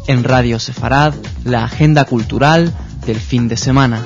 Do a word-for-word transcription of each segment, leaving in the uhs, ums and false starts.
En Radio Sefarad, la agenda cultural del fin de semana.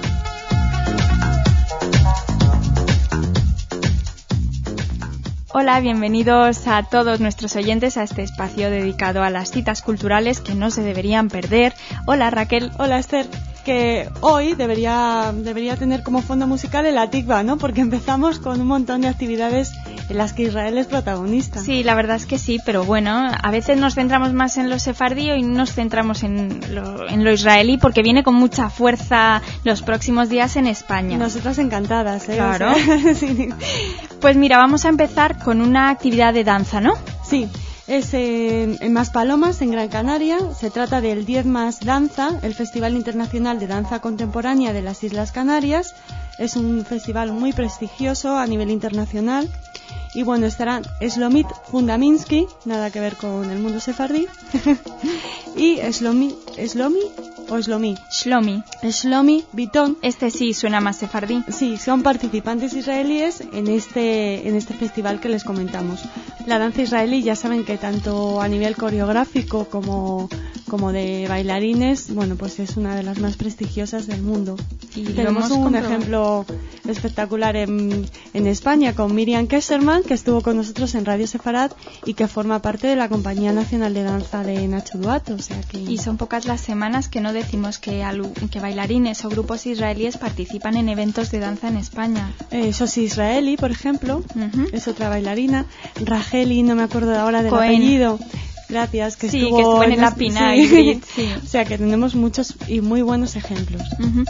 Hola, bienvenidos a todos nuestros oyentes a este espacio dedicado a las citas culturales que no se deberían perder. Hola, Raquel. Hola, Esther. Que hoy debería debería tener como fondo musical el Atikva, ¿no? Porque empezamos con un montón de actividades en las que Israel es protagonista. Sí, la verdad es que sí, pero bueno, a veces nos centramos más en lo sefardí y nos centramos en lo, en lo israelí porque viene con mucha fuerza los próximos días en España. Nosotras encantadas, ¿eh? Claro. O sea, sí. Pues mira, vamos a empezar con una actividad de danza, ¿no? Sí. Es en, en Maspalomas, en Gran Canaria. Se trata del diez Más Danza, el Festival Internacional de Danza Contemporánea de las Islas Canarias. Es un festival muy prestigioso a nivel internacional. Y bueno, estarán Shlomit Fundaminsky, nada que ver con el mundo sefardí, y Shlomi, ¿Shlomi o Shlomi? Shlomi. Shlomi Bitton. Este sí suena más sefardí. Sí, son participantes israelíes en este, en este festival que les comentamos. La danza israelí, ya saben que tanto a nivel coreográfico como, como de bailarines, bueno, pues es una de las más prestigiosas del mundo. Y tenemos un comprobado. ejemplo espectacular en, en España con Miriam Kesserman, que estuvo con nosotros en Radio Sefarad y que forma parte de la Compañía Nacional de Danza de Nacho Duato. O sea que... Y son pocas las semanas que no decimos que, alu- que bailarines o grupos israelíes participan en eventos de danza en España. Eh, Sosi Israeli, por ejemplo, uh-huh. es otra bailarina. Rajeli, no me acuerdo ahora del Cohen. apellido. Gracias, que sí, estuvo, que estuvo en el Apina sí. y Brit, sí. O sea que tenemos muchos y muy buenos ejemplos. Uh-huh.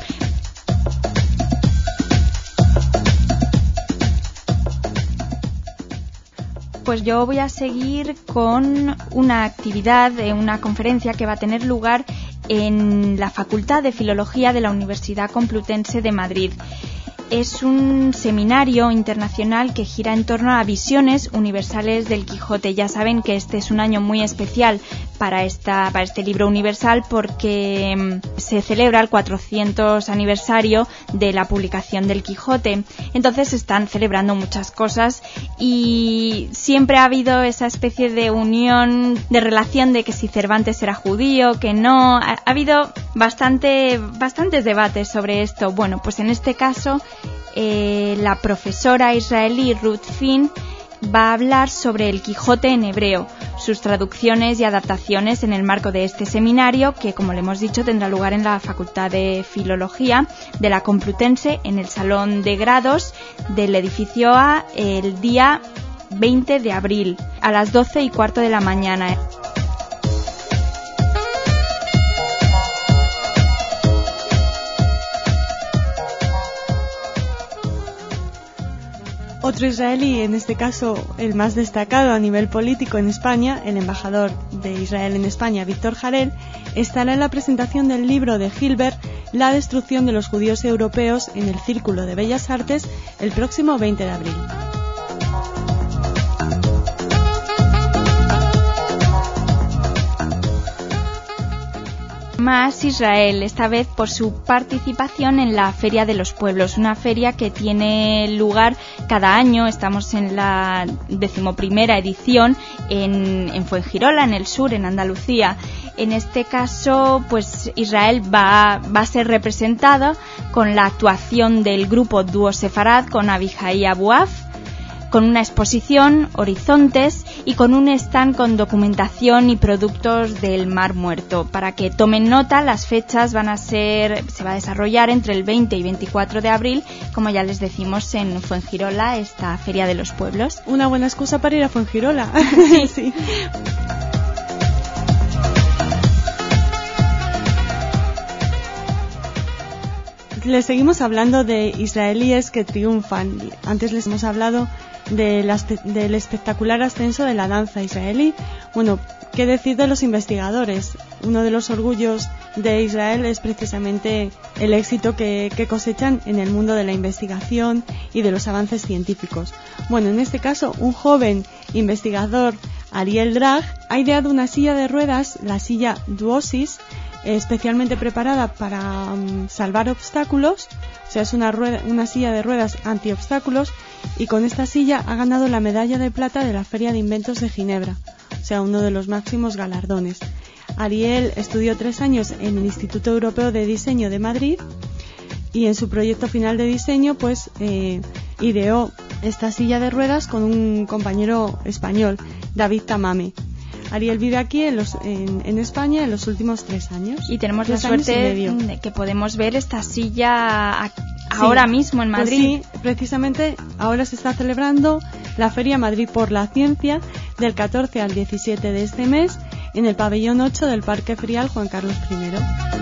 Pues yo voy a seguir con una actividad, una conferencia que va a tener lugar en la Facultad de Filología de la Universidad Complutense de Madrid. Es un seminario internacional que gira en torno a visiones universales del Quijote. Ya saben que este es un año muy especial para, esta, para este libro universal porque se celebra el cuatrocientos aniversario de la publicación del Quijote. Entonces están celebrando muchas cosas y siempre ha habido esa especie de unión, de relación de que si Cervantes era judío, que no. Ha, ha habido bastante, bastantes debates sobre esto. Bueno, pues en este caso Eh, la profesora israelí Ruth Finn va a hablar sobre el Quijote en hebreo, sus traducciones y adaptaciones en el marco de este seminario que, como le hemos dicho, tendrá lugar en la Facultad de Filología de la Complutense en el Salón de Grados del edificio A el día veinte de abril a las doce y cuarto de la mañana. Otro israelí, en este caso el más destacado a nivel político en España, el embajador de Israel en España, Víctor Jarel, estará en la presentación del libro de Hilbert, La destrucción de los judíos europeos, en el Círculo de Bellas Artes el próximo veinte de abril. Más Israel, esta vez por su participación en la Feria de los Pueblos, una feria que tiene lugar cada año. Estamos en la decimoprimera edición en, en Fuengirola, en el sur, en Andalucía. En este caso, pues Israel va, va a ser representado con la actuación del grupo Dúo Sefarad con Abihai Abuaf, con una exposición, Horizontes, y con un stand con documentación y productos del Mar Muerto. Para que tomen nota, las fechas van a ser, se va a desarrollar entre el veinte y veinticuatro de abril, como ya les decimos, en Fuengirola, esta Feria de los Pueblos. Una buena excusa para ir a Fuengirola. Sí. Sí. Les seguimos hablando de israelíes que triunfan. Antes les hemos hablado de la, del espectacular ascenso de la danza israelí. Bueno, ¿qué decir de los investigadores? Uno de los orgullos de Israel es precisamente el éxito que, que cosechan en el mundo de la investigación y de los avances científicos. Bueno, en este caso, un joven investigador, Ariel Drag, ha ideado una silla de ruedas, la silla Duosis, especialmente preparada para um, salvar obstáculos. O sea, es una, rueda, una silla de ruedas antiobstáculos, y con esta silla ha ganado la medalla de plata de la Feria de Inventos de Ginebra, o sea, uno de los máximos galardones. Ariel estudió tres años en el Instituto Europeo de Diseño de Madrid y en su proyecto final de diseño pues eh, ideó esta silla de ruedas con un compañero español, David Tamame. Ariel vive aquí en, los, en, en España en los últimos tres años. Y tenemos la suerte de que podemos ver esta silla ahora sí, mismo en Madrid. Pues sí, precisamente ahora se está celebrando la Feria Madrid por la Ciencia del catorce al diecisiete de este mes en el pabellón ocho del Parque Frial Juan Carlos primero.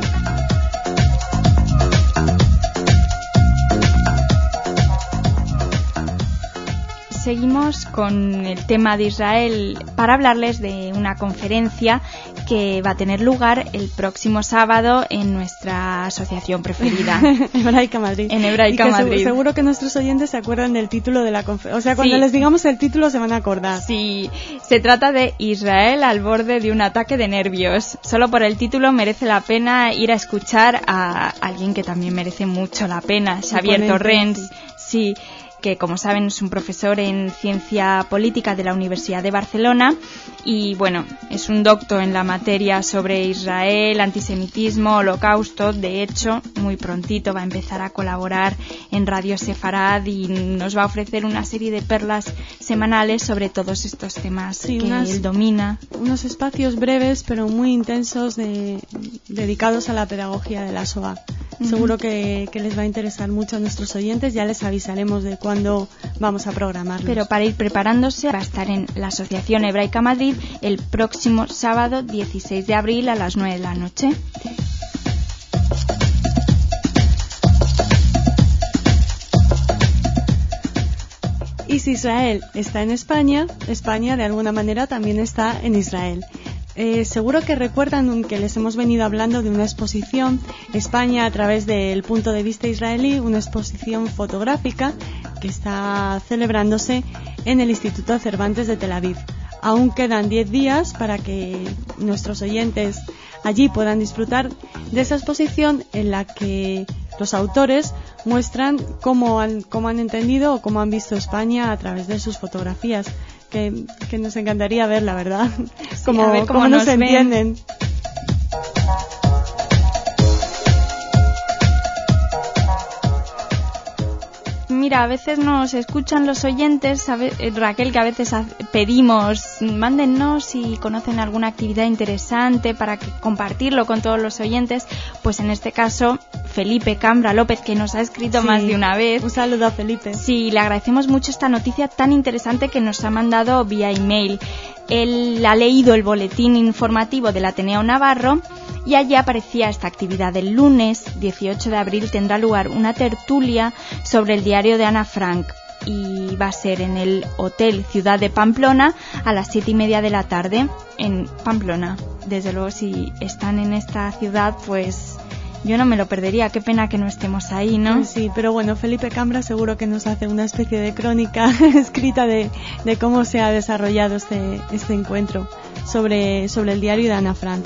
Seguimos con el tema de Israel para hablarles de una conferencia que va a tener lugar el próximo sábado en nuestra asociación preferida. Hebraica Madrid. En Hebraica y que Madrid. Seguro, seguro que nuestros oyentes se acuerdan del título de la conferencia. O sea, cuando sí. les digamos el título se van a acordar. Sí, se trata de Israel al borde de un ataque de nervios. Solo por el título merece la pena ir a escuchar a alguien que también merece mucho la pena, Xavier Torrents. Sí. sí. que como saben es un profesor en ciencia política de la Universidad de Barcelona y bueno, es un doctor en la materia sobre Israel, antisemitismo, holocausto. De hecho, muy prontito va a empezar a colaborar en Radio Sefarad y nos va a ofrecer una serie de perlas semanales sobre todos estos temas sí, que unas, él domina. Unos espacios breves pero muy intensos de, dedicados a la pedagogía de la Shoah. Uh-huh. Seguro que, que les va a interesar mucho a nuestros oyentes, ya les avisaremos de cuándo vamos a programarlos. Pero para ir preparándose va a estar en la Asociación Hebraica Madrid el próximo sábado dieciséis de abril a las nueve de la noche. Y si Israel está en España, España de alguna manera también está en Israel. Eh, seguro que recuerdan que les hemos venido hablando de una exposición España a través del punto de vista israelí, una exposición fotográfica que está celebrándose en el Instituto Cervantes de Tel Aviv. Aún quedan diez días para que nuestros oyentes allí puedan disfrutar de esa exposición en la que los autores muestran cómo han, cómo han entendido o cómo han visto España a través de sus fotografías. Que, que nos encantaría ver, la verdad, sí, cómo, a ver cómo, cómo nos, nos entienden. Mira, a veces nos escuchan los oyentes, ¿sabe? Raquel, que a veces pedimos, mándennos si conocen alguna actividad interesante para que compartirlo con todos los oyentes. Pues en este caso, Felipe Cambra López, que nos ha escrito sí, más de una vez. Un saludo a Felipe. Sí, le agradecemos mucho esta noticia tan interesante que nos ha mandado vía email. Él ha leído el boletín informativo del Ateneo Navarro y allí aparecía esta actividad. El lunes dieciocho de abril tendrá lugar una tertulia sobre el diario de Ana Frank y va a ser en el Hotel Ciudad de Pamplona a las siete y media de la tarde en Pamplona. Desde luego, si están en esta ciudad, pues yo no me lo perdería. Qué pena que no estemos ahí, ¿no? Sí, pero bueno, Felipe Cambra seguro que nos hace una especie de crónica escrita de, de cómo se ha desarrollado este, este encuentro sobre, sobre el diario de Ana Frank.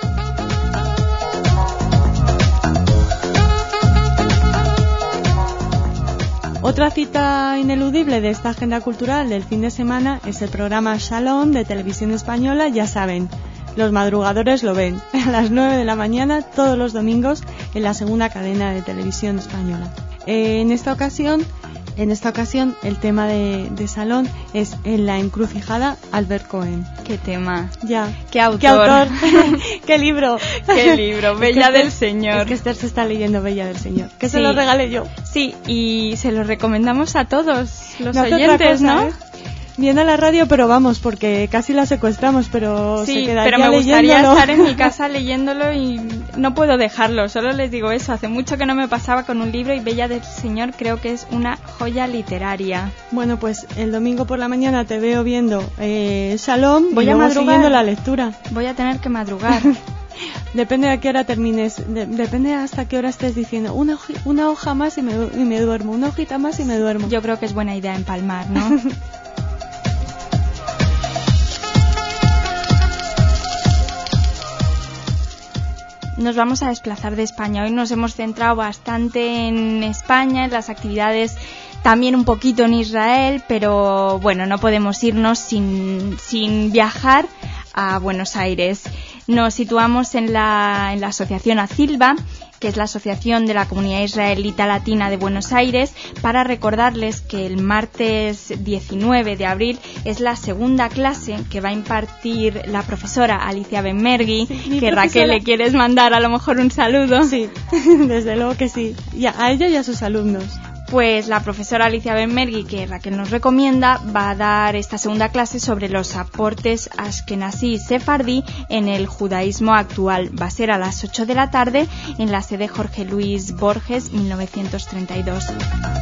Otra cita ineludible de esta agenda cultural del fin de semana es el programa Shalom de Televisión Española. Ya saben, los madrugadores lo ven a las nueve de la mañana todos los domingos en la segunda cadena de Televisión Española. Eh, en esta ocasión, en esta ocasión el tema de, de Salón es En la encrucijada, Albert Cohen. Qué tema. Ya. Qué autor. Qué autor. Qué libro. Qué libro. Bella es del Esther, Señor. Es que Esther se está leyendo Bella del Señor. Que sí. se lo regalé yo. Sí, y se lo recomendamos a todos los no oyentes, cosa, ¿no? ¿eh? Viene a la radio, pero vamos, porque casi la secuestramos, pero sí, se quedaría pero me gustaría leyéndolo. estar en mi casa leyéndolo y no puedo dejarlo. Solo les digo eso, hace mucho que no me pasaba con un libro y Bella del Señor creo que es una joya literaria. Bueno, pues el domingo por la mañana te veo viendo eh, Shalom Voy y a luego madrugar. siguiendo la lectura. Voy a tener que madrugar. Depende de a qué hora termines, de, depende hasta qué hora estés diciendo una, hoji, una hoja más y me, y me duermo, una hojita más y me duermo. Yo creo que es buena idea empalmar, ¿no? Nos vamos a desplazar de España. Hoy nos hemos centrado bastante en España, en las actividades, también un poquito en Israel, pero bueno, no podemos irnos sin, sin viajar a Buenos Aires. Nos situamos en la, en la asociación ACILBA, que es la Asociación de la Comunidad Israelita Latina de Buenos Aires, para recordarles que el martes diecinueve de abril es la segunda clase que va a impartir la profesora Alicia Benmergui, sí, que Raquel le quieres mandar a lo mejor un saludo. Sí, desde luego que sí, y a, a ella y a sus alumnos. Pues la profesora Alicia Benmergui, que Raquel nos recomienda, va a dar esta segunda clase sobre los aportes ashkenazí y sefardí en el judaísmo actual. Va a ser a las ocho de la tarde en la sede Jorge Luis Borges, mil novecientos treinta y dos.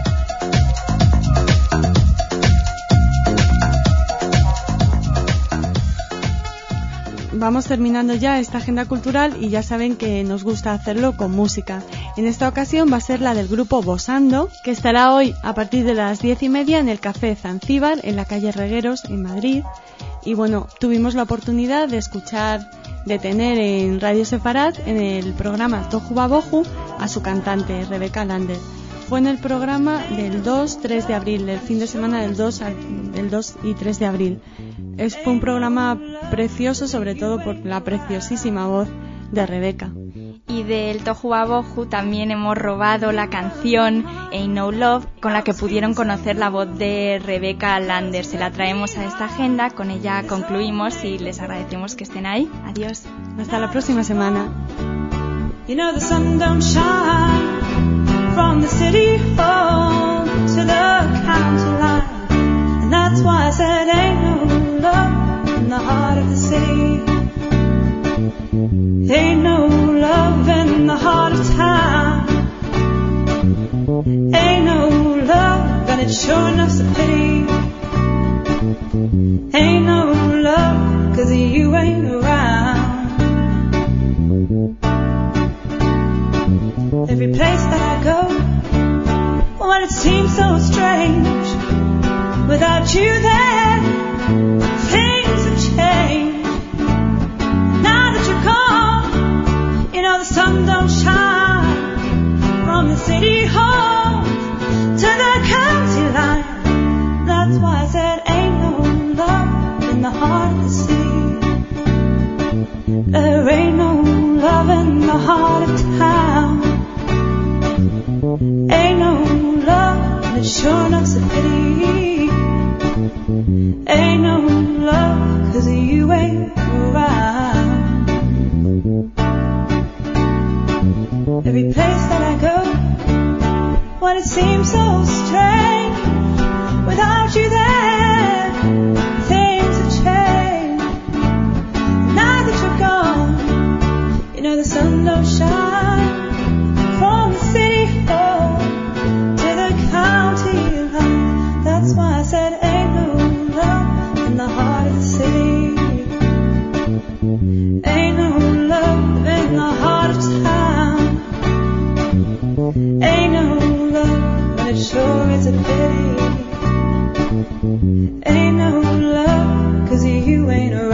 Vamos terminando ya esta agenda cultural y ya saben que nos gusta hacerlo con música. En esta ocasión va a ser la del grupo Bosando, que estará hoy a partir de las diez y media en el Café Zanzíbar, en la calle Regueros, en Madrid. Y bueno, tuvimos la oportunidad de escuchar, de tener en Radio Sefarad, en el programa Tohu Babohu, a su cantante, Rebeca Lander. Fue en el programa del dos tres de abril, del fin de semana del dos, del dos y tres de abril. Es, fue un programa precioso, sobre todo por la preciosísima voz de Rebeca. Y del Tohu Babohu también hemos robado la canción Ain't No Love, con la que pudieron conocer la voz de Rebeca Lander. Se la traemos a esta agenda, con ella concluimos y les agradecemos que estén ahí. Adiós. Hasta la próxima semana. You know the sun don't shine from the city hall to the county line, and that's why I said ain't no love in the heart of the city. Ain't no love in the heart of town. Ain't no love, and it sure enough's a pity. Ain't no love, 'cause you ain't around. Every place that I go, well, it seems so strange. Without you there, things have changed. Now that you're gone, you know the sun don't shine from the city hall to the county line. That's why I said ain't no love in the heart of the city. There ain't no love in the heart of town. Ain't no love, and it sure enough's a pity. Ain't no love, 'cause you ain't around. Every place that I go, well, it seems so strange. Without you there, things have changed. Now that you're gone, you know the sun don't shine from the city hall to the county line. That's why I said ain't no love in the heart of the city. Ain't no love in the heart of town. Ain't no love, and it sure is a pity. Ain't no love, 'cause you ain't around.